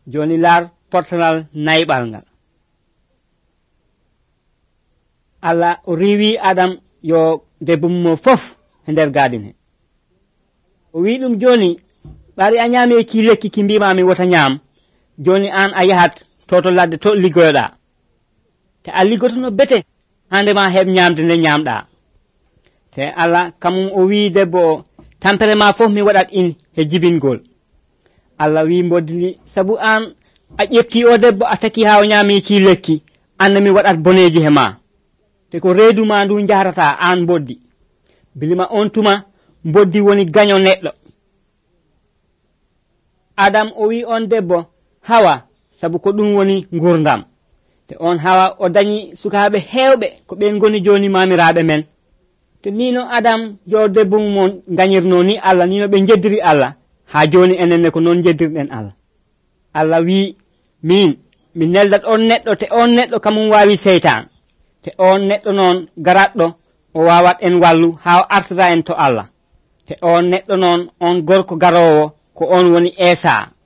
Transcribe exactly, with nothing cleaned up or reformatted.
joni lar portanal naybal ngal. Allah o riwi Adam yo debbo mo fof e nder gadin he. O wi dum joni bari a nyame ki lekki ki mbima mi wota nyam, joni an a yahat toto ladde to ligoyoda. Te a ligotono bete hande ma heb nyamde ne nyamda. Te Allah kamum o wi debbo tampere ma fof mi wadat in he jibingol. Allah wi mbodini sabu an a ƴefti o debbo a taki ha o nyami ki lekki, an mi wadat boneji he ma. Te ko reedu ma ndu jarata an boddi. Bilima on tuma boddi woni gaño neddo. Adam o wi on debbo Hawa sabu ko dum woni ngurdam. Te on Hawa o dañi sukaabe hewbe ko ben goni joni mamiraabe men. Te nino Adam yo debbo mon gañirno ni Allah, nino be jeddiri Allah ha joni enenne ko non jeddirden Allah. Allah wi min mi neldat on neddo, te on neddo kamum wawi seytan. Te on neddo non garaddo o wawat en wallu ha artira en to Allah. Te on neddo non on gorko garowo ko on woni Esa.